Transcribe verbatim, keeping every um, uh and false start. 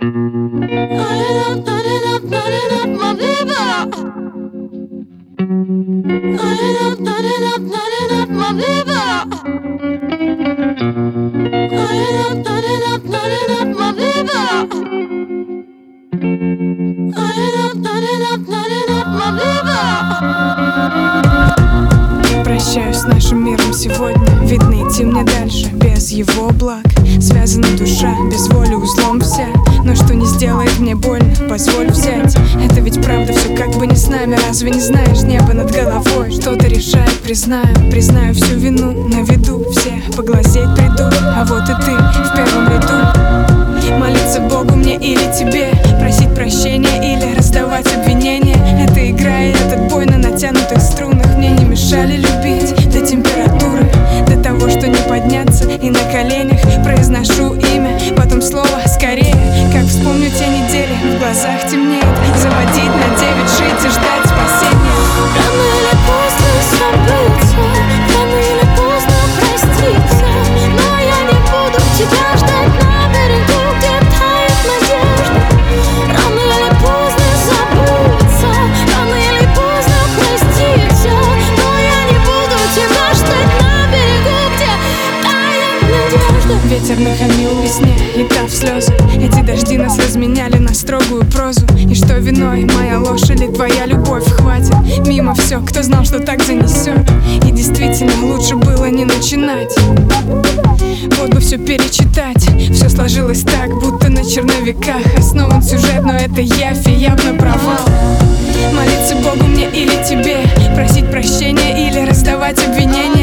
Прощаюсь с нашим миром сегодня. Видно, идти мне дальше без его благ. Связана душа, без воли узлом вся. Но что не сделает мне больно, позволь взять. Это ведь правда, все как бы не с нами. Разве не знаешь, небо над головой что-то решает, признаю. Признаю всю вину на виду, все поглазеть придут. А вот и ты в первом ряду. Молиться Богу мне или тебе, просить прощения или раздавать обвинения. Эта игра и этот бой на натянутых струнах мне не мешали любить до температуры, до того, что не подняться и на коленях произношу имя, потом слово скорее. Как вспомню те недели, в глазах темнеет. Заводить на девять, жить и ждать спасения. Рано или поздно забыться, рано или поздно проститься. Но я не буду тебя ждать на берегу, где тает надежда. Рано или поздно забыться, рано или поздно проститься. Но я не буду тебя ждать на берегу, где тает надежда. Ветер нахамил весне, и та в слезы. Эти дожди нас разменяли на строгую прозу. И что виной, моя ложь или твоя любовь? Хватит, мимо все, кто знал, что так занесет. И действительно, лучше было не начинать. Вот бы все перечитать. Все сложилось так, будто на черновиках основан сюжет, но это явь и явно провал. Молиться Богу мне или тебе, просить прощения или раздавать обвинения.